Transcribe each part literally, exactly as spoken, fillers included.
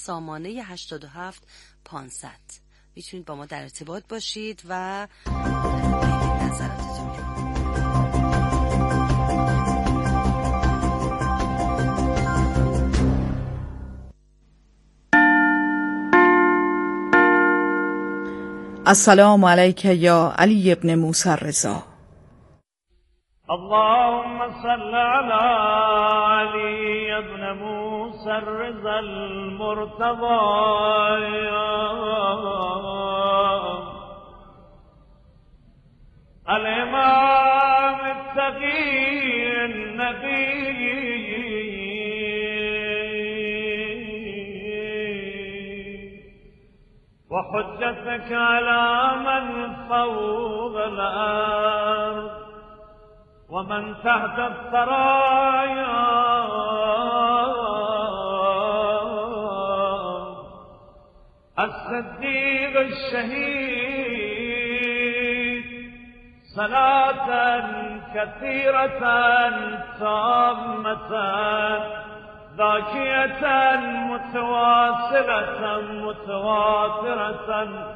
سامانه هشتاد و هفت پانصد. میتونید با ما در ارتباط باشید و بگید نظراتتون رو. السلام علیک یا علی ابن موسی الرضا. اللهم صل على علي ابن موسى الرضا المرتضى الإمام التقي النبي وحجتك على من فوق الأرض ومن تحت الثرايا الصديق الشهيد صلاة كثيرة تامة ذاكية متواصلة متواترة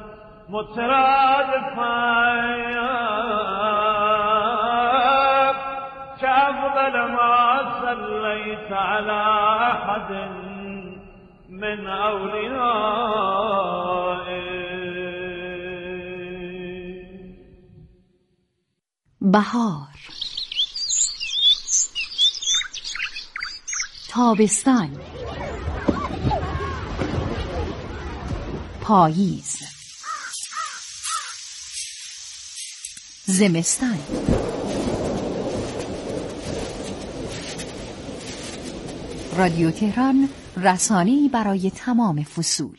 مترادفة كأفضل ما صليت على أحد من أوليائك. بهار، تابستان، پاییز، زمستان. رادیو تهران، رسانه‌ای برای تمام فصول.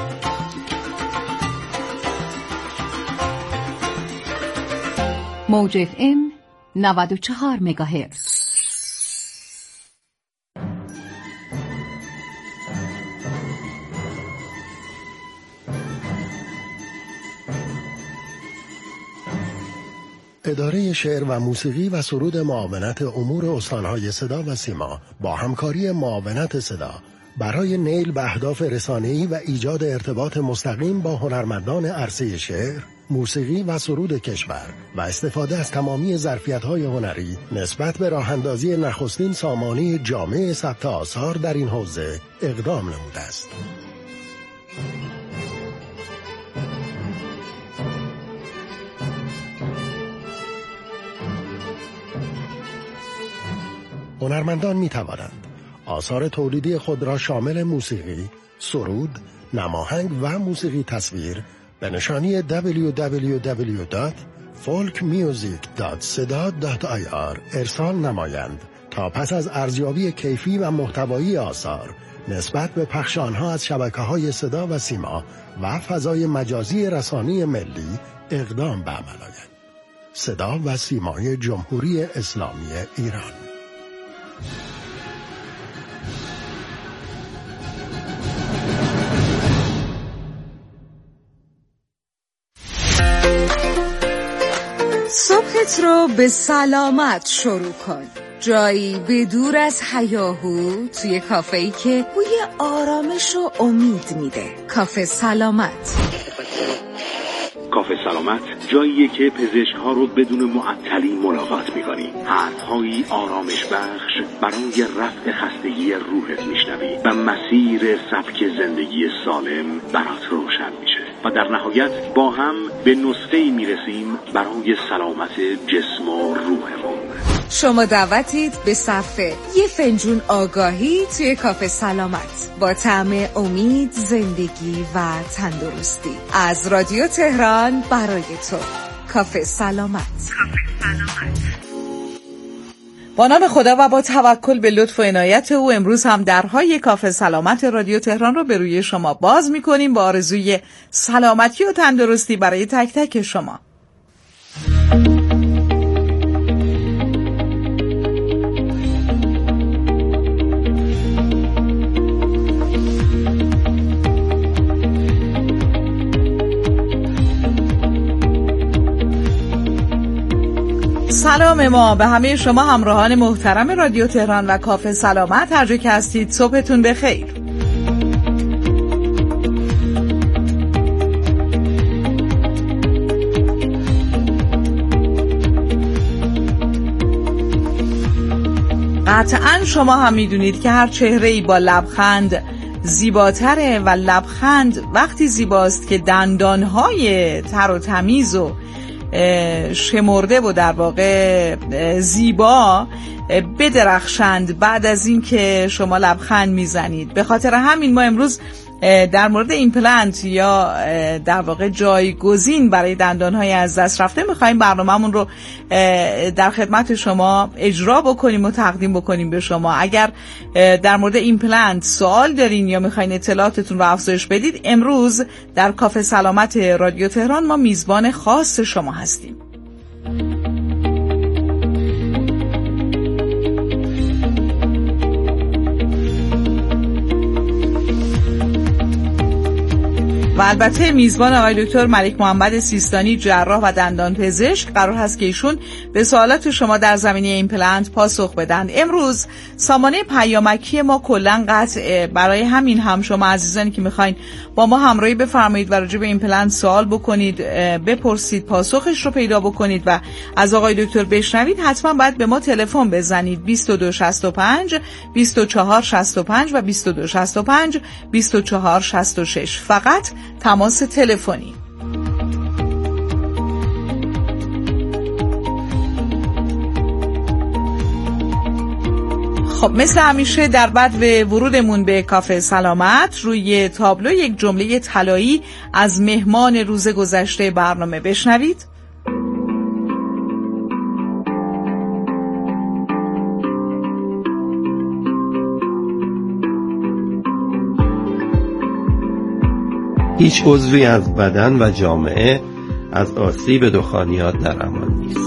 موج اف ام نود و چهار مگاهرتز. اداره شعر و موسیقی و سرود معاونت امور استانهای صدا و سیما با همکاری معاونت صدا برای نیل به اهداف رسانه‌ای و ایجاد ارتباط مستقیم با هنرمندان عرصه شعر، موسیقی و سرود کشور و استفاده از تمامی ظرفیت‌های هنری نسبت به راه‌اندازی نخستین سامانه جامع ثبت آثار در این حوزه اقدام نموده است. هنرمندان می توانند آثار تولیدی خود را شامل موسیقی، سرود، نماهنگ و موسیقی تصویر به نشانی دبلیو دبلیو دبلیو دات فولک میوزیک دات سدا دات آی آر ارسال نمایند تا پس از ارزیابی کیفی و محتوایی آثار نسبت به پخش آنها از شبکه‌های صدا و سیما و فضای مجازی رسانی ملی اقدام به عمل آید. صدا و سیمای جمهوری اسلامی ایران. صبحت رو به سلامت شروع کن. جایی به دور از هیاهو، توی کافه‌ای که بوی آرامش و امید میده. کافه سلامت. کافه سلامت جاییه که پزشک‌ها رو بدون معطلی ملاقات می‌کنی. حرف‌هایی آرامش بخش برای رفع خستگی روحت میشنوی و مسیر سبک زندگی سالم برات روشن میشه و در نهایت با هم به نسخه‌ای میرسیم برای سلامت جسم و روحمون. شما دعوتید به صفحه یه فنجون آگاهی توی کافه سلامت با طعم امید، زندگی و تندرستی. از رادیو تهران برای تو. کافه سلامت. کافه سلامت. با نام خدا و با توکل به لطف و عنایت او امروز هم درهای کافه سلامت رادیو تهران رو به روی شما باز می‌کنیم با آرزوی سلامتی و تندرستی برای تک تک شما. سلام ما به همه شما همراهان محترم رادیو تهران و کافه سلامت، هر جا که هستید صبحتون بخیر. قطعاً شما هم میدونید که هر چهره‌ای با لبخند زیباتره و لبخند وقتی زیباست که دندانهای تر و تمیز و شمرده و در واقع زیبا بدرخشند بعد از این که شما لبخند میزنید. به خاطر همین ما امروز در مورد ایمپلنت یا در واقع جایگزین برای دندانهای از دست رفته میخواییم برنامه‌مون رو در خدمت شما اجرا بکنیم و تقدیم بکنیم به شما. اگر در مورد ایمپلنت سوال دارین یا میخواین اطلاعاتتون رو افزایش بدید، امروز در کافه سلامت رادیو تهران ما میزبان خاص شما هستیم. و البته میزبان آقای دکتر ملک محمد سیستانی، جراح و دندان پزشک، قرار هست که ایشون به سوالات شما در زمینه ایمپلنت پاسخ بدن. امروز سامانه پیامکی ما کلاً قطعه، برای همین هم شما عزیزانی که میخواین با ما همراهی بفرمایید و راجع به ایمپلنت سوال بکنید، بپرسید، پاسخش رو پیدا بکنید و از آقای دکتر بشنوید، حتما باید به ما تلفن بزنید بیست و دو شصت و پنج بیست و چهار شصت و پنج و بیست و دو شصت و پنج بیست و چهار شصت و شش. فقط تماس تلفنی. خب مثل همیشه در بعد ورودمون به کافه سلامت روی تابلو یک جمله طلایی از مهمان روز گذشته برنامه بشنوید. هیچ عضوی از بدن و جامعه از آسیب دخانیات در امان نیست.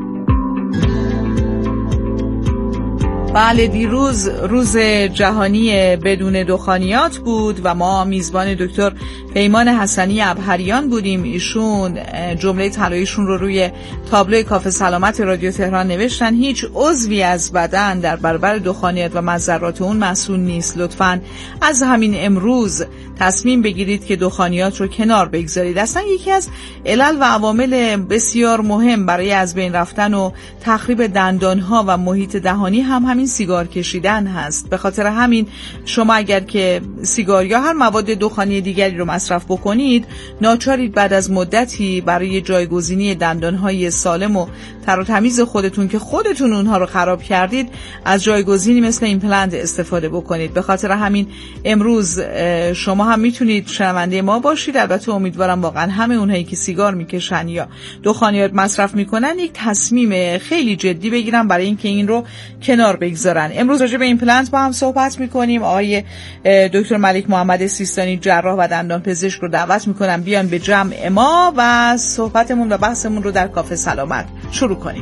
بله، دیروز روز جهانی بدون دخانیات بود و ما میزبان دکتر پیمان حسنی ابهریان بودیم. ایشون جمله طلاییشون رو روی تابلوی کافه سلامت رادیو تهران نوشتن: هیچ عضوی از بدن در برابر دخانیات و مضرات اون مسئول نیست. لطفاً از همین امروز تصمیم بگیرید که دخانیات رو کنار بگذارید. اصلا یکی از علل و عوامل بسیار مهم برای از بین رفتن و تخریب دندانها و محیط دهانی هم همین سیگار کشیدن هست. به خاطر همین شما اگر که سیگار یا هر مواد دخانی دیگری رو مصرف بکنید، ناچارید بعد از مدتی برای جایگزینی دندانهای سالم و تر و تمیز خودتون که خودتون اونها رو خراب کردید از جایگزینی مثل ایمپلنت استفاده بکنید. به خاطر همین امروز شما هم میتونید شنونده ما باشید. البته امیدوارم واقعا همه اونهایی که سیگار میکشن یا دخانیات مصرف میکنن یک تصمیم خیلی جدی بگیرن برای اینکه این رو کنار بگذارن. امروز راجع به ایمپلنت با هم صحبت میکنیم. آقای دکتر ملک محمد سیستانی، جراح و دندان پزشک رو دعوت میکنم بیان به جمع ما و صحبتمون و بحثمون رو در کافه سلامت شروع کنیم.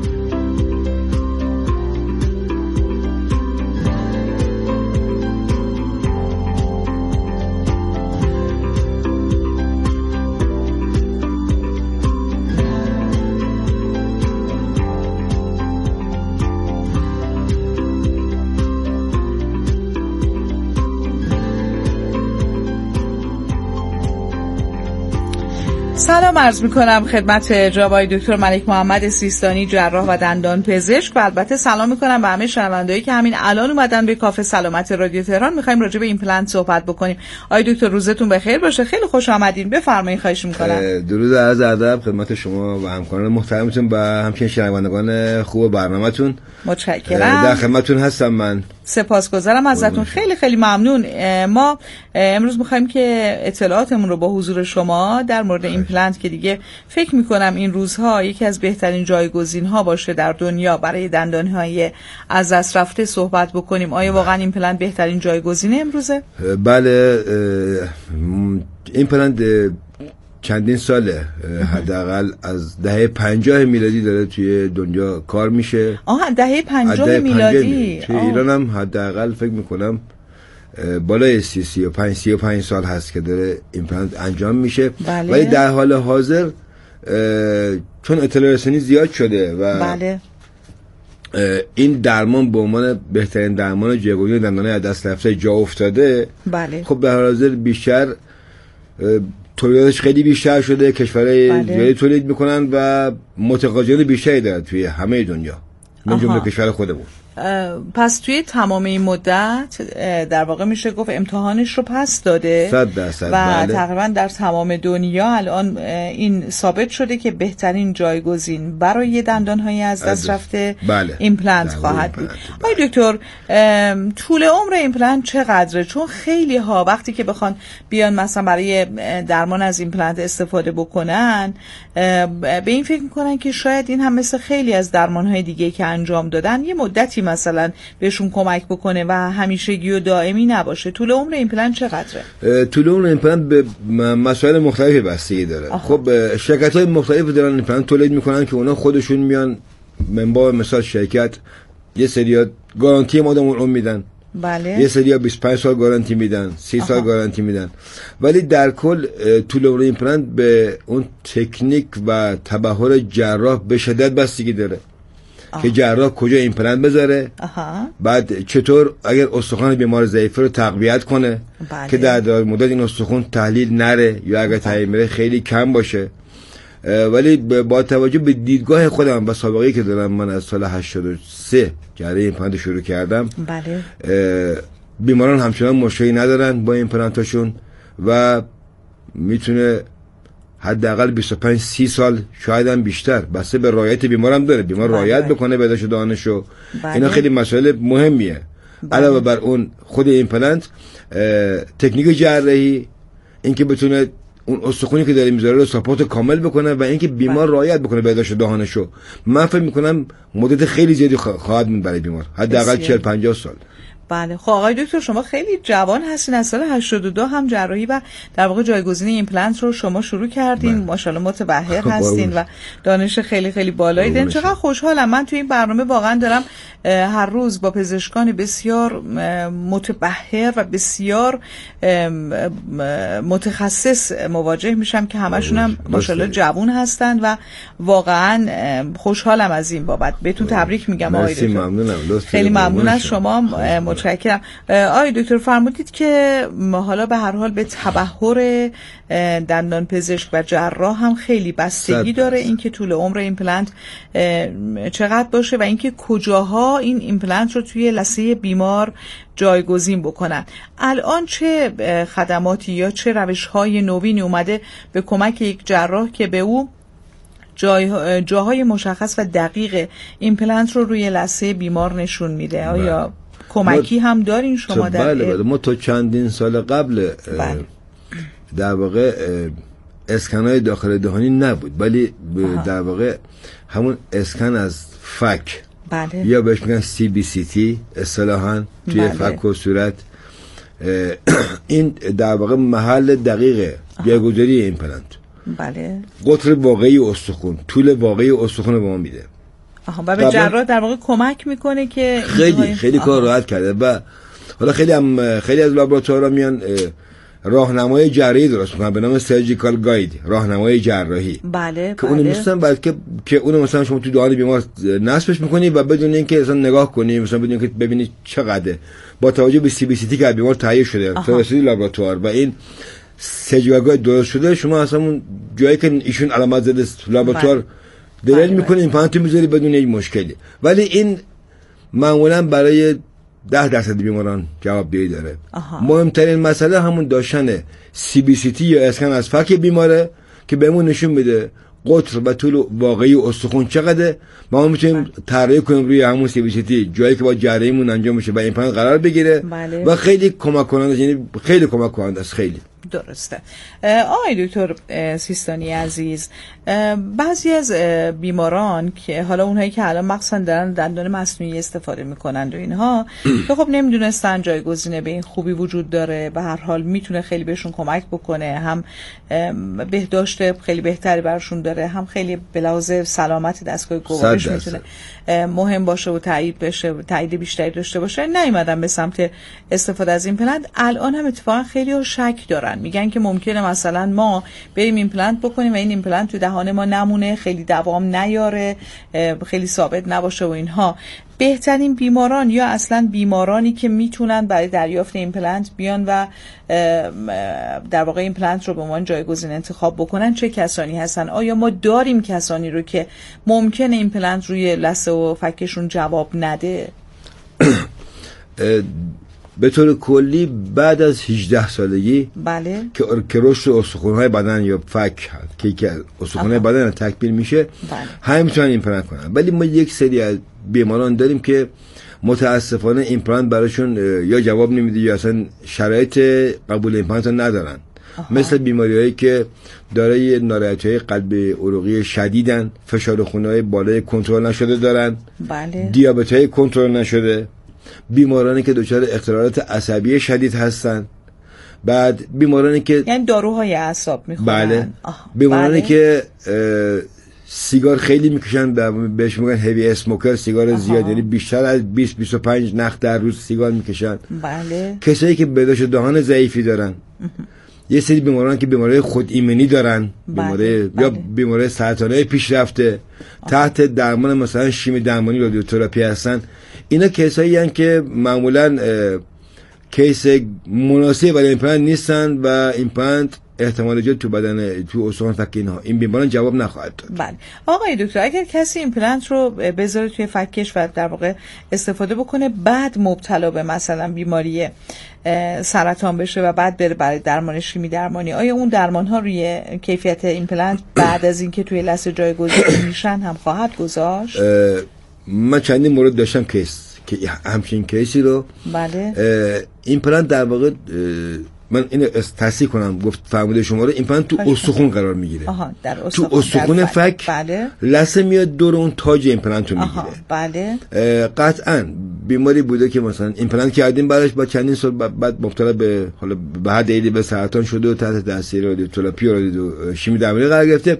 سلام عرض میکنم خدمت جناب آقای دکتر ملک محمد سیستانی، جراح و دندان پزشک، و البته سلام میکنم به همه شنوندهایی که همین الان اومدن به کافه سلامت رادیو تهران. میخوایم راجع به ایمپلنت صحبت بکنیم. آقای دکتر روزتون بخیر باشه، خیلی خوش آمدین، بفرمایید. خواهش میکنم. درود و عرض ادب خدمت شما و همکاران محترمتون و همچنین شنوندگان خوب برنامه‌تون. متشکرم. در خدمتتون هستم. من سپاسگزارم ازتون، خیلی خیلی ممنون. ما امروز میخوایم که اطلاعاتمون رو با حضور شما در مورد ایمپلنت که دیگه فکر میکنم این روزها یکی از بهترین جایگزین‌ها باشه در دنیا برای دندانهای از دست رفته صحبت بکنیم. آیا واقعا ایمپلنت بهترین جایگزینه امروزه؟ بله، ایمپلنت چندین ساله، حداقل از دهه پنجاه میلادی داره توی دنیا کار میشه. آها، دهه پنجاه میلادی. توی ایران هم حداقل فکر میکنم بالای سی سی و پنج سی و پنج سال هست که داره ایمپلنت انجام میشه. بله. ولی در حال حاضر چون اطلاع رسانی زیاد شده و بله. این درمان به عنوان بهترین درمان جایگزین دندانهای از دست رفته جا افتاده. بله. خب در حال حاضر بیشتر تولیداتش خیلی بیشتر شده، کشورهای بله. زیادی تولید میکنن و متقاضیان بیشتری دارن توی همه دنیا، من جمله کشور خودمون. پس توی تمام این مدت در واقع میشه گفت امتحانش رو پس داده صد درصد و بله. تقریبا در تمام دنیا الان این ثابت شده که بهترین جایگزین برای دندانهای از دست رفته بله. ایمپلنت خواهد بود. آقای دکتر، طول عمر ایمپلنت چقدره؟ چون خیلی ها وقتی که بخوان بیان مثلا برای درمان از ایمپلنت استفاده بکنن به این فکر میکنن که شاید این هم مثل خیلی از درمانهای دیگه که انجام دادن یه مدتی مثلا بهشون کمک بکنه و همیشگی و دائمی نباشه. طول عمر ایمپلنت چقدره؟ طول عمر ایمپلنت به مسائل مختلفی بستگی داره. آخه. خب شرکت‌های مختلفی دارن ایمپلنت تولید میکنن که اونا خودشون میان منبع مثال شرکت یه سری گارانتی مدام اون میدن، بله. یه سری بیست و پنج سال گارانتی میدن، سی سال گارانتی میدن، ولی در کل طول عمر ایمپلنت به اون تکنیک و تبحر جراح به شدت بستگی داره. آه. که جراح کجا ایمپلنت بذاره، آها. بعد چطور اگر استخوان بیمار ضعیفه رو تقویت کنه، بله. که در دراز مدت این استخوان تحلیل نره یا اگر تحلیل بره خیلی کم باشه. ولی با توجه به دیدگاه خودم و سابقه‌ای که دارم، من از سال هشتاد و سه جراحی ایمپلنت شروع کردم، بله. بیماران همچنان مشکلی ندارن با ایمپلنتاشون و میتونه حداقل بیست و پنج سی سال شاید هم بیشتر، بسته به رعایت بیمارم داره. بیمار بله. رعایت بکنه بهداشت دهانشو، بله. اینا خیلی مسئله مهمیه. بله. علاوه بر اون خود ایمپلنت، تکنیک جراحی، اینکه بتونه اون استخونی که داره میذاره رو ساپورت کامل بکنه و اینکه بیمار بله. رعایت بکنه بهداشت دهانشو. من فکر میکنم مدت خیلی زیادی خواهد موند برای بیمار، حداقل چهل پنجاه سال. بله. خب آقای دکتر، شما خیلی جوان هستین، از سال هشتاد و دو هم جراحی و در واقع جایگزین ایمپلنت رو شما شروع کردین. ماشاءالله متبحر هستین و دانش خیلی خیلی بالایی دارین. چقدر خوشحالم. من توی این برنامه واقعا دارم هر روز با پزشکان بسیار متبحر و بسیار متخصص مواجه میشم که همشون هم ماشاءالله جوان هستن و واقعا خوشحالم از این بابت. بهتون تبریک میگم آقای دکتر. خیلی ممنون از شما. متشکرم. آقای دکتر فرمودید که حالا به هر حال به تبحر دندان پزشک و جراح هم خیلی بستگی داره اینکه طول عمر ایمپلنت چقدر باشه و اینکه کجاها این ایمپلنت رو توی لثه بیمار جایگزین بکنن. الان چه خدماتی یا چه روش‌های نوینی اومده به کمک یک جراح که به او جای جاهای مشخص و دقیق ایمپلنت رو روی لثه بیمار نشون میده؟ آیا کمکی هم دارین شما در بله بله. ما تا چندین سال قبل بله. در واقع اسکنای داخل دهانی نبود، ولی در واقع همون اسکن از فک، بله. یا بهش میگن سی بی سی تی اصطلاحاً توی بله. فک و صورت، این در واقع محل دقیق جایگذاری ایمپلنت، بله. قطر واقعی استخوان، طول واقعی استخوان رو به ما میده. آها. و به جراح در واقع کمک میکنه که خیلی خیلی کار راحت کرده. و حالا خیلی هم خیلی از لابراتوارها میان راهنمای جراحی درست میکنن به نام سرجیکال گاید، راهنمای جراحی، بله. که اون مثلا بلکه که اون مثلا شما تو دهان بیمار نصبش میکنی و بدون اینکه اصلا نگاه کنی، مثلا بدون اینکه ببینی چقدره، با توجه به سی بی سی تی که بیمار تهیه شده فرستادی لابراتوار و این سرجیکال گاید درست شده، شما اصلا اون جایی که ایشون علامت زده لابراتوار دلیل میکنه ایمپلنت میذاری بدون هیچ مشکلی. ولی این معمولا برای ده درصد بیماران جوابدهی داره. آها. مهمترین مسئله همون داشتن سی بی سی تی یا اسکن از فک بیماره که بهمون نشون میده قطر و طول واقعی استخوان چقدره. ما میتونیم طراحی کنیم روی همون سی بی سی تی جایی که با جراحیمون انجام میشه و ایمپلنت قرار بگیره. بله. و خیلی کمک کننده، یعنی خیلی کمک کننده است. خیلی درسته. آقای دکتر سیستانی عزیز، بعضی از بیماران که حالا اونهایی که الان مخصوصا دارن دندان مصنوعی استفاده میکنن و اینها که خب نمیدونستن جایگزینه به این خوبی وجود داره، به هر حال میتونه خیلی بهشون کمک بکنه، هم بهداشت خیلی بهتری براشون داره، هم خیلی به لحاظ سلامت دستگاه گوارش میتونه مهم باشه و تایید بشه و تایید بیشتری داشته باشه. نیومدن به سمت استفاده از ایمپلنت. الان هم اتفاقا خیلی ها شک دارن، میگن که ممکنه مثلا ما بریم ایمپلنت بکنیم و این ایمپلنت تو دهان ما نمونه، خیلی دوام نیاره، خیلی ثابت نباشه و اینها. بهترین بیماران یا اصلا بیمارانی که میتونن برای دریافت ایمپلنت بیان و در واقع ایمپلنت رو به عنوان جایگزین انتخاب بکنن چه کسانی هستن؟ آیا ما داریم کسانی رو که ممکنه ایمپلنت روی لثه و فکشون جواب نده؟ به طور کلی بعد از هجده سالگی بله که که رشد استخوان‌های بدن یا فک که که استخوان‌های بدن تکمیل میشه بله. همه میتونن ایمپلنت کنن. ولی ما یک سری از بیماران داریم که متاسفانه ایمپلنت براشون یا جواب نمیده یا اصلا شرایط قبول ایمپلنت رو ندارن. آها. مثل بیماری‌هایی که دارای ناراحتی‌های قلب عروقی شدیدن، فشار خون‌های بالای کنترل نشده دارن، بله. دیابت‌های کنترل نشده، بیمارانی که دچار اختلالات عصبی شدید هستن، بعد بیمارانی که یعنی داروهای اعصاب میخورن. بله. بیمارانی بله. که سیگار خیلی میکشن، بهش میگن هیوی اسموکر، سیگار زیاد، یعنی بیشتر از بیست بیست و پنج نخ در روز سیگار میکشن. بله. کسایی که بهداشت دهان ضعیفی دارن. یه سری بیماران که بیماری خود ایمنی دارن، بیماری بله. یا بیماری سرطانی پیشرفته آه. تحت درمان مثلا شیمی درمانی رادیوتراپی هستن. اینا کیسایی هستن که معمولا کیس مناسب برای ایمپلنت نیستن و ایمپلنت احتمال ایجاد تو بدن تو استخوان فک اینها این بیماران جواب نخواهد داد. بله آقای دکتر، اگر کسی ایمپلنت رو بذاره توی فکش و در واقع استفاده بکنه بعد مبتلا به مثلا بیماری سرطان بشه و بعد بره برای درمان شیمی درمانی، آیا اون درمان ها روی کیفیت ایمپلنت بعد از اینکه توی لثه جایگزین میشن هم خواهد گذاشت؟ من چندین مورد داشتم کیس که همچین کیسی رو بله ایمپلنت در واقع من اینو تصحیح کنم، گفت فرموده شما رو، ایمپلنت تو استخوان قرار میگیره. آها در استخوان. تو استخوان فک بله. لثه میاد دور اون تاج ایمپلنت رو میگیره. بله. قطعاً بیماری بوده که مثلا ایمپلنت کردیم بعدش با چندین سال بعد مبتلا به حالا به حد ایدی به سرطان شده و تحت تاثیر رادیوتراپی و رادیو شیمی درمانی قرار گرفته.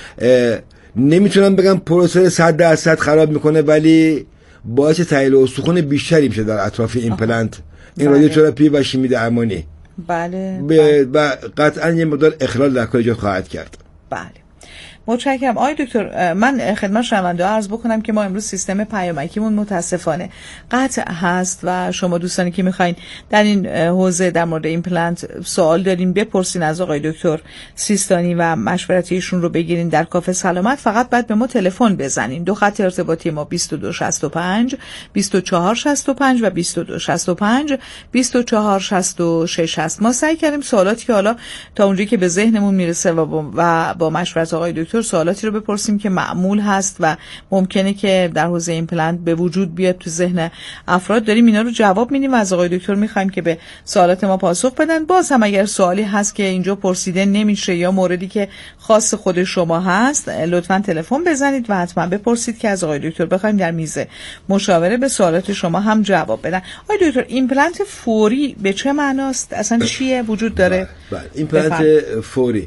نمیتونم بگم پروسه صد درصد خراب میکنه، ولی باعث تحلیل استخوان بیشتری میشه در اطراف ایمپلنت این بله. رادیوتراپی و شیمی درمانی. بله. ب... و قطعا یه مقدار اخلال در کار ایجاد خواهد کرد. بله متشکرم. آقای دکتر، من خدمت شنونده عرض بکنم که ما امروز سیستم پیامکیمون متاسفانه قطع هست و شما دوستانی که میخواین در این حوزه در مورد ایمپلنت سوال دارین بپرسین از آقای دکتر سیستانی و مشورت ایشون رو بگیرین در کافه سلامت. فقط بعد به ما تلفن بزنین. دو خط ارتباطی ما بیست و دو شصت و پنج بیست و چهار شصت و پنج و بیست و دو شصت و پنج بیست و چهار شصت و شش هست. ما سعی کردیم سوالاتی که حالا تا اونجایی که به ذهنمون میرسه و با, و با مشورت آقای دکتر سوالاتی رو بپرسیم که معمول هست و ممکنه که در حوزه ایمپلنت به وجود بیاد تو ذهن افراد. داریم اینا رو جواب میدیم و از آقای دکتر میخوایم که به سوالات ما پاسخ بدن. باز هم اگر سوالی هست که اینجا پرسیده نمیشه یا موردی که خاص خود شما هست، لطفاً تلفن بزنید و حتما بپرسید که از آقای دکتر بخوایم در میز مشاوره به سوالات شما هم جواب بدن. آقای دکتر، ایمپلنت فوری به چه معناست؟ اصلا چیه وجود داره؟ بله ایمپلنت فوری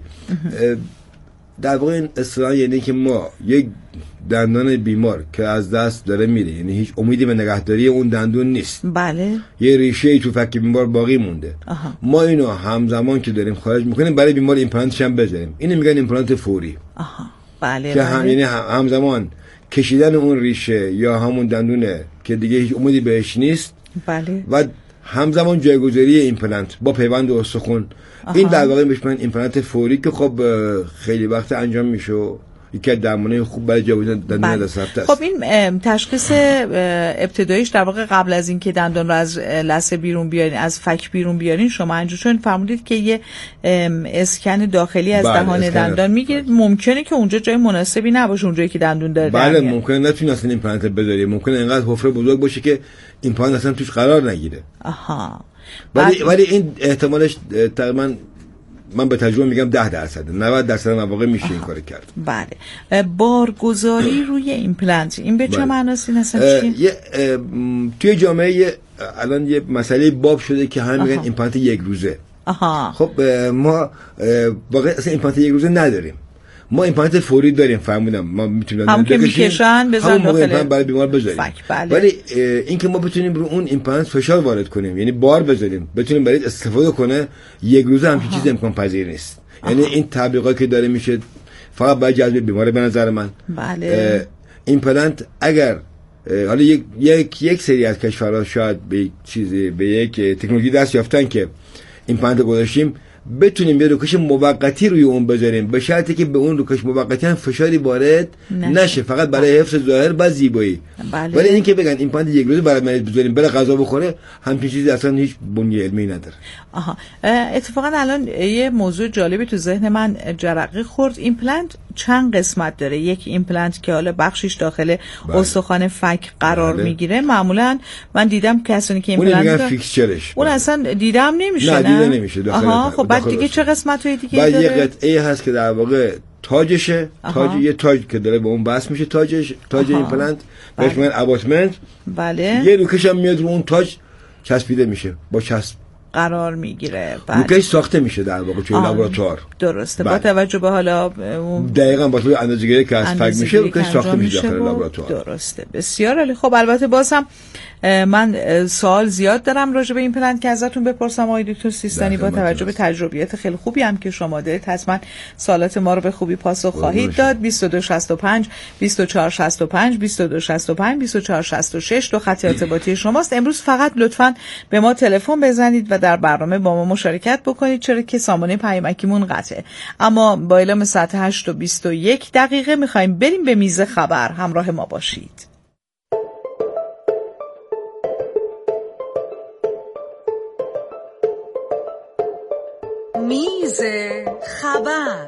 در واقع این اصطلاح یعنی که ما یک دندان بیمار که از دست داره میره، یعنی هیچ امیدی به نگهداری اون دندون نیست. بله. یه ریشه ای تو فک بیمار باقی مونده. آها. ما اینو همزمان که داریم خارج میکنیم برای بیمار ایمپلنتش هم بذاریم. اینو میگن ایمپلنت فوری. آها. بله. که بله. هم یعنی همزمان کشیدن اون ریشه یا همون دندونه که دیگه هیچ امیدی بهش نیست. بله. و همزمان جایگذاری ایمپلنت با پیوند استخوان. این در واقع میشه من ایمپلنت فوری که خب خیلی وقت انجام میشه و یکی درمانه خوب برای جایگزین دندان دست رفته است. خب این تشخیص ابتداییش در واقع قبل از اینکه دندان رو از لثه بیرون بیارین، از فک بیرون بیارین، شما انجام چون فرمودید که یه اسکن داخلی از دهان دندان میگیرید، ممکنه که اونجا جای مناسبی نباشه، اونجایی که دندون داره. بله ممکنه نتونی اصلا ایمپلنت بذاری، ممکنه اینقدر حفره بزرگ باشه که ایمپلنت اصلا توش قرار نگیره. آها. ولی ولی این احتمالش تقریبا من به تجربه میگم ده درصد نود درصد مواقع میشه این کار کرد. بله. بارگذاری روی ایمپلنت این به چه معناست؟ این اصلا چیه؟ توی جامعه الان یه مسئله باب شده که هم میگن ایمپلنت یک روزه. آها. خب ما واقعا اصلا ایمپلنت یک روزه نداریم. ما ایمپلنت فوری داریم، فهمیدم ما میتونیم همون که میکشن بزن داخل برای بیمار بذاریم. بله. ولی این که ما بتونیم رو اون ایمپلنت فشار وارد کنیم، یعنی بار بذاریم، بتونیم برای استفاده کنه، یک روزه همچین چیزی امکان پذیر نیست. یعنی این تبلیغاتی که داره میشه فقط برای جذب بیمار به نظر من. بله. ایمپلنت اگر حالا یک یک یک سری از کشورها شاید به چیزی به یک تکنولوژی دست یافتن که ایمپلنت گذاشتیم بتونیم یه روکش موقتی روی اون بذاریم، به شرطی که به اون روکش موقتی هم فشاری وارد نشه. نشه فقط برای حفظ ظاهر و زیبایی. بله. ولی اینکه بگن ایمپلنت یک روزه برای مریض بذاریم بره غذا بخوره، همچین چیزی اصلا هیچ بنیه علمی نداره. آها. اتفاقا الان یه موضوع جالبی تو ذهن من جرقه خورد. ایمپلنت چند قسمت داره؟ یک ایمپلنت که حالا بخشش داخل بله. استخوان فک قرار بله. میگیره، معمولا من دیدم کسانی که ایمپلنت اون میگن فیکسچرش، اون بله. اصلا دیدم نمیشه. نه دیده نمیشه داخل. آها. خب بعد دیگه چه قسمت‌های دیگه داره؟ بعد یه قطعه هست که در واقع تاجشه، تاج یه تاج که داره به اون بس میشه، تاجش تاج ایمپلنت بهش میگن اباتمنت. بله. یه روکش هم میاد رو اون تاج چسبیده میشه، با چسب قرار میگیره. بله. روکش ساخته میشه در واقع توی لابراتوار. درسته. بله. با توجه به حالا دقیقاً با توی اندازه‌گیری که از فک میشه روکش ساخته میشه داخل لابراتوار. درسته. بسیار عالی. خب البته بازم من سوال زیاد دارم راجع به این ایمپلنت که ازتون بپرسم آقای دکتر سیستانی. با توجه به تجربیات خیلی خوبی هم که شما دارید حتما سوالات ما رو به خوبی پاسخ خواهید داد. بیست و دو شصت و پنج بیست و چهار شصت و پنج بیست و دو شصت و پنج بیست و چهار شصت و شش دو خط ارتباطی شماست. امروز فقط لطفاً به ما تلفن بزنید و در برنامه با ما مشارکت بکنید، چرا که سامانه پیامکیمون قطعه. اما با اعلام ساعت هشت و بیست و یک دقیقه می‌خوایم بریم به میز خبر. همراه ما باشید. میز خبر.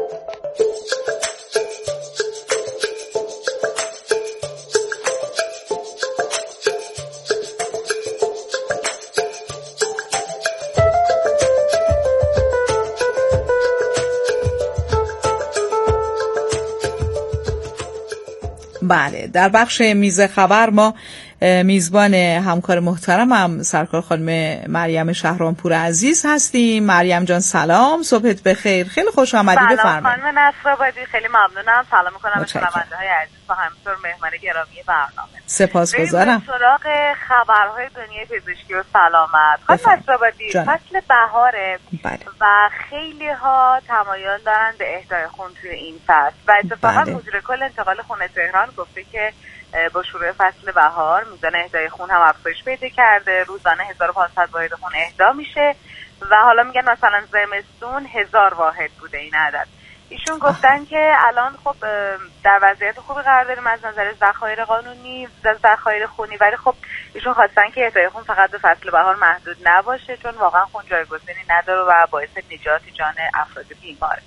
بله، در بخش میز خبر ما میزبان همکار محترمم سرکار خانم مریم شهرامپور عزیز هستیم. مریم جان سلام، صبحت بخیر، خیلی خوش آمدی. بفرمایید. سلام خانم نصرآبادی، خیلی ممنونم. سلام میکنم به شنونده‌های عزیز و همینطور مهمان گرامی برنامه. سپاسگزارم. سراغ خبرهای دنیای پزشکی و سلامت. خانم نصرآبادی، فصل بهاره بله. و خیلی ها تمایل دارن به اهدای خون توی این فصل و اتفاقا بله. مدیر کل انتقال خون تهران گفته که با شروع فصل بهار میزان اهدای خون هم افزایش پیدا کرده. روزانه هزار و پانصد واحد خون اهدا میشه و حالا میگن مثلا زمستون هزار واحد بوده این عدد. ایشون گفتن که الان خب در وضعیت خوبی قرار داریم از نظر ذخایر قانونی و ذخایر خونی، ولی خب ایشون خواستن که اهدای خون فقط به فصل بهار محدود نباشه، چون واقعا خون جایگزینی نداره و باعث نجات جان افراد بیماره.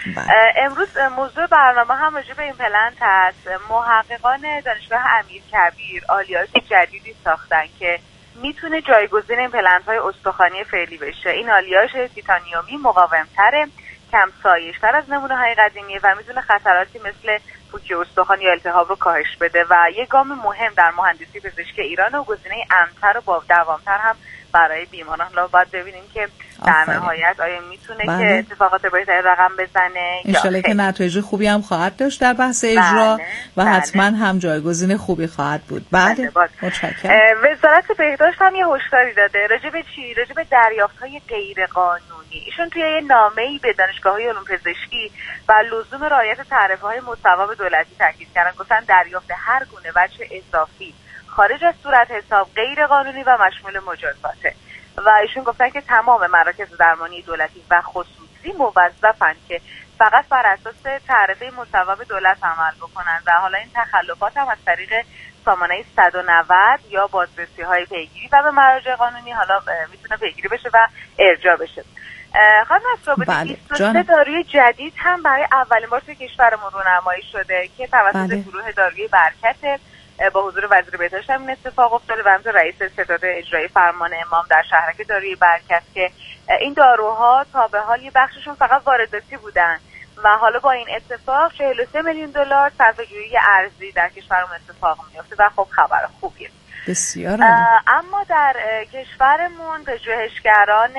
امروز موضوع برنامه هم راجع به ایمپلنت هست. محققان دانشگاه امیرکبیر آلیاژ جدیدی ساختن که میتونه جایگزین ایمپلنت های استخوانی فعلی بشه. این آلیاژ تیتانیومی مقاومتره، کم سایش‌تر از نمونه های قدیمیه و میتونه خطراتی مثل پوکی استخوان یا التهاب رو کاهش بده و یک گام مهم در مهندسی پزشکی ایران و گزینه امن‌تر و با دوام‌تر هم برای بیماران. حالا باید ببینیم که در نهایت آیا میتونه بله. که اتفاقات بهتری رقم بزنه. انشالله که نتایج خوبی هم خواهد داشت در بحث اجرا بله. و بله. حتما هم جایگزین خوبی خواهد بود. بله, بله. متشکرم. وزارت بهداشت هم یه هشداری داده راجع به چی؟ راجع به دریافت‌های غیر قانونی. ایشون توی یه نامه‌ای به دانشگاه‌های علوم پزشکی و لزوم رعایت تعرفه‌های مصوب دولتی تاکید کردن. گفتن دریافت هر گونه وجه اضافی خارج از صورت حساب غیر قانونی و مشمول مجازاته و ایشون گفتن که تمام مراکز درمانی دولتی و خصوصی موظفن که فقط بر اساس تعرفه مصوب دولت عمل بکنن و حالا این تخلفات هم از طریق سامانه صد و نود یا بازرسی‌های پیگیری و به مراجع قانونی حالا میتونه پیگیری بشه و ارجاع بشه. خانم نصرآبادی بیست و سه داروی جدید هم برای اولین بار توی کشورمون رونمایی شده که توسط بله. گروه داروی برکت با حضور وزیر بهداشت هم این اتفاق افتاده و همینطور رئیس ستاد اجرایی فرمان امام در شهرک داروی برکت که این داروها تا به حال یه بخششون فقط وارداتی بودن و حالا با این اتفاق چهل و سه میلیون دلار صرفه‌جویی ارزی در کشورمون اتفاق میفته و خب خبر خوبیه. بسیار اما در کشورمون پژوهشگران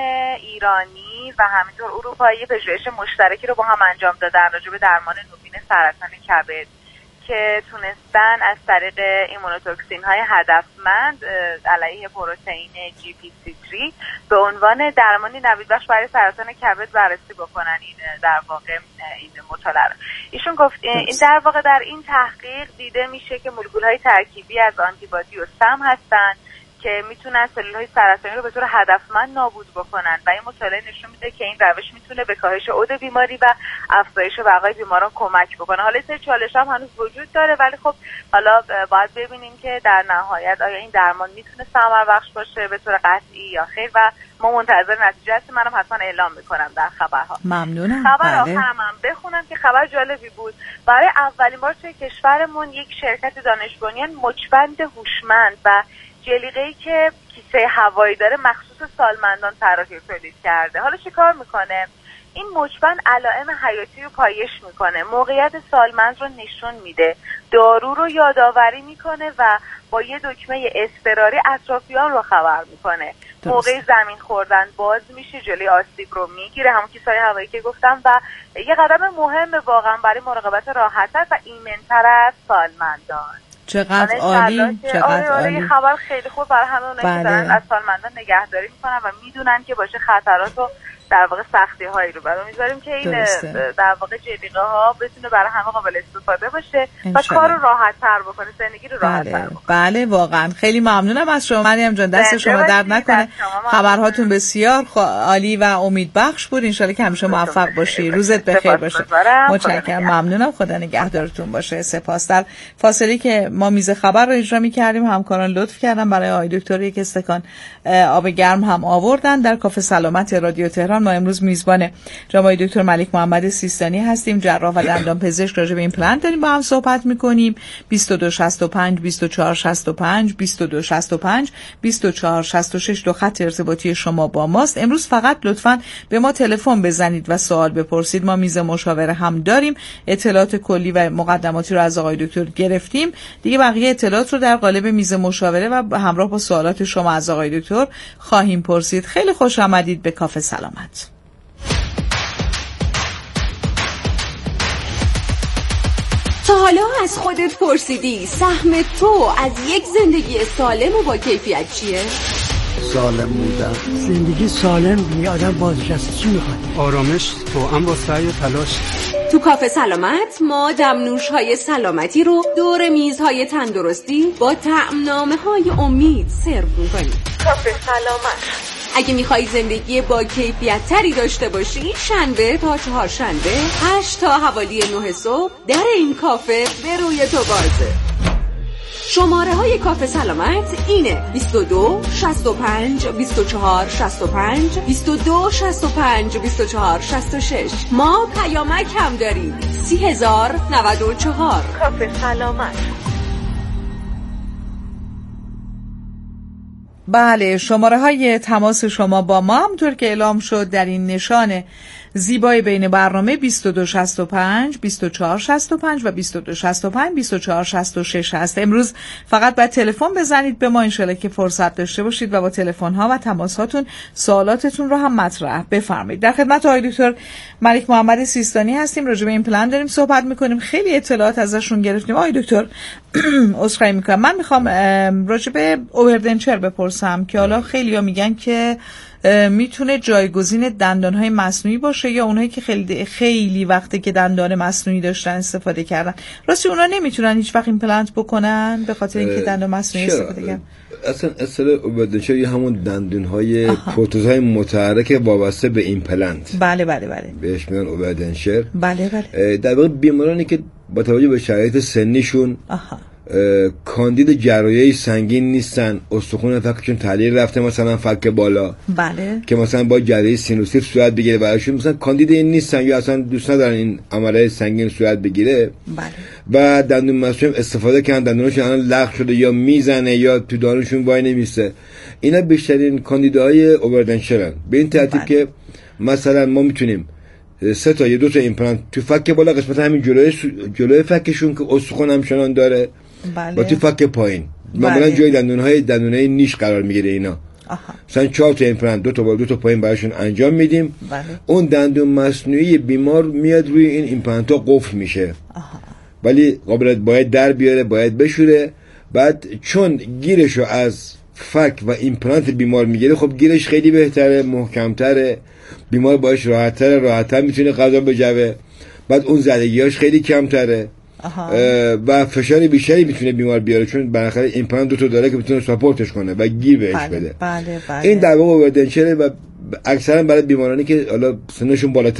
ایرانی و همینطور اروپایی پژوهش مشترکی رو با هم انجام دادن راجع به درمان نوین سرطان کبد که تونستن از طریق ایمونوتوکسین های هدفمند علیه پروتئین جی پی سی تری به عنوان درمانی نویدبخش برای سرطان کبد بررسی بکنن. این در واقع این مطالعه ایشون گفت این در واقع در این تحقیق دیده میشه که مولکول های ترکیبی از آنتیبادی و سم هستن که میتونن سلولهای سرطانی رو به طور هدفمند نابود بکنن و این مطالعه نشون میده که این روش میتونه به کاهش عود بیماری و افزایش بقای بیماران کمک بکنه. حالا این چالش هم هنوز وجود داره، ولی خب حالا باید ببینیم که در نهایت آیا این درمان میتونه ثمر بخش باشه به طور قطعی یا خیر و ما منتظر نتیجه هستیم. منم حتما اعلام میکنم در خبرها. ممنونم. خبر بله. آخرم هم بخونم که خبر جالبی بود. برای اولین بار توی کشورمون یک شرکت دانش بنیان مچبند هوشمند و جلیقه‌ای که کیسه هوایی داره مخصوص سالمندان طراحی تولید کرده. حالا چه کار میکنه؟ این مچبند علائم حیاتی رو پایش میکنه، موقعیت سالمند رو نشون میده، دارو رو یادآوری میکنه و با یه دکمه اضطراری اطرافیان رو خبر میکنه. موقع زمین خوردن باز میشه، جلوی آسیب رو میگیره، همون کیسه‌های هوایی که گفتم، و یه قدم مهم واقعا برای مراقبت راحت‌تر و ایمن‌تر از سالمندان. چقدر عالی، چقدر آره آره عالی. این خبر خیلی خوب برای همه اونایی بله. که دارن از سالمندان نگهداری میکنن و میدونن که باشه خطرات و در واقع سختی هایی رو برای میذاریم که این درسته. در واقع جلیقه ها بتونه برای همه قابل استفاده باشه و کار رو راحت تر بکنه، زندگی رو راحت تر بکنه. بله واقعا خیلی ممنونم از شما مریم جان، دست شما درد نکنه. خبرهاتون بسیار عالی و امیدبخش بود. ان شاءالله که همیشه موفق باشی، روزت بخیر باشه. متشکرم، ممنونم، خدا نگهدارتون باشه. سپاس. در فاصله که ما میز خبر رو اجرا می‌کردیم همکاران لطف کردن برای آقای دکتر یک استکان آب گرم هم آوردن. در کافه سلامت رادیو تهران ما امروز میزبان جناب دکتر ملک محمد سیستانی هستیم، جراح و دندان پزشک. راجع به این پلنت داریم با هم صحبت میکنیم. بیست و دو شصت و پنج بیست و چهار شصت و پنج بیست و دو شصت و پنج بیست و چهار شصت و شش دو خط ارتباطی شما با ماست. امروز فقط لطفاً به ما تلفن بزنید و سوال بپرسید. ما میز مشاوره هم داریم. اطلاعات کلی و مقدماتی رو از آقای دکتر گرفتیم. دیگه بقیه اطلاعات رو در قالب میز مشاوره و همراه با سوالات شما از آقای دکتر خواهیم پرسید. خیلی خوش آمدید به کافه سلامت. تا حالا از خودت پرسیدی سهم تو از یک زندگی سالم و با کیفیت چیه؟ سالم بودم. زندگی سالم بی آدم بازنشسته چی میخواد؟ آرامش، توأم با سعی و تلاش. تو کافه سلامت ما دمنوش های سلامتی رو دور میزهای تندرستی با طعمنامه های امید سرو میکنیم. کافه سلامت. اگه میخوای زندگی با کیفیت تری داشته باشی، شنبه تا چهارشنبه هشت تا حوالی نه صبح در این کافه به روی تو بازه. شماره های کافه سلامت اینه: بیست و دو شصت و پنج بیست و چهار شصت و پنج بیست و دو شصت و پنج بیست و چهار شصت و شش. ما پیامک هم داریم: سی هزار نود و چهار. کافه سلامت. بله، شماره های تماس شما با ما همونطور که اعلام شد در این نشان زیبای بین برنامه بیست و دو شصت و پنج بیست و چهار شصت و پنج و بیست و دو شصت و پنج بیست و چهار شصت و شش هست. امروز فقط باید تلفن بزنید به ما انشالله که فرصت داشته باشید و با تلفن ها و تماس هاتون سوالاتتون رو هم مطرح بفرمایید. در خدمت آقای دکتر ملک محمد سیستانی هستیم. راجع به این پلن داریم صحبت میکنیم. خیلی اطلاعات ازشون گرفتیم. آقای دکتر عذرخواهی میکنم، من میخوام راجع به اووردنچر بپرسم که حالا خیلی‌ها میگن که میتونه جایگزین دندانهای مصنوعی باشه یا اونایی که خیلی خیلی وقته که دندان مصنوعی داشتن استفاده کردن. راستی اونا نمیتونن هیچ وقت ایمپلنت بکنن به خاطر اینکه دندان مصنوعی استفاده کردن؟ اصلا اصلا اووردنچر یا همون دندونهای پروتزهای متحرک وابسته به ایمپلنت. بله بله بله بهش میگن اووردنچر. بله بله. در واقع بیمارانی که با توجه به شرایط سنیشون آها. کاندید جراحی سنگین نیستن، استخوان فکشون تحلیل رفته مثلا فک بالا، بله، که مثلا با جراحی سینوسیت صورت بگیره براشون، مثلا کاندید این نیستن یا اصلا دوست ندارن این عملیات سنگین صورت بگیره، بله، و دندون مصنوعی استفاده کردن دندونشون الان لغو شده یا میزنه یا تو دانشون وای نمیسته، اینا بیشترین کاندیدای اووردنچرن. به این ترتیب بله. که مثلا ما میتونیم سه تا یا دو تا ایمپلنت تو فک بالا قسمت همین جلوی جلوی فکشون که استخوان همچنان داره، بله. با تو فک پایین معمولا بله. جای دندونهای دندونه نیش قرار میگیره اینا. مثلا چهار تا ایمپلنت دو تا بالا دو تا پایین براشون انجام میدیم. بله. اون دندون مصنوعی بیمار میاد روی این ایمپلنت ها قفل میشه. آها. ولی قابلیت باید در بیاره، باید بشوره. بعد چون گیرشو از فک و ایمپلنت بیمار میگیره، خب گیرش خیلی بهتره، محکمتره، بیمار باش راحت‌تر راحت‌تر میتونه غذا بجوه. بعد اون زدگیاش خیلی کمتره. و فشار بیشتری میتونه بیمار بیاره، چون بالاخره ایمپلنت دو تا داره که بتونه ساپورتش کنه و گیر بهش بله، بده. بله، بله. این در واقع اووردنچره و اکثرا برای بیمارانی که حالا سنشون بالاتر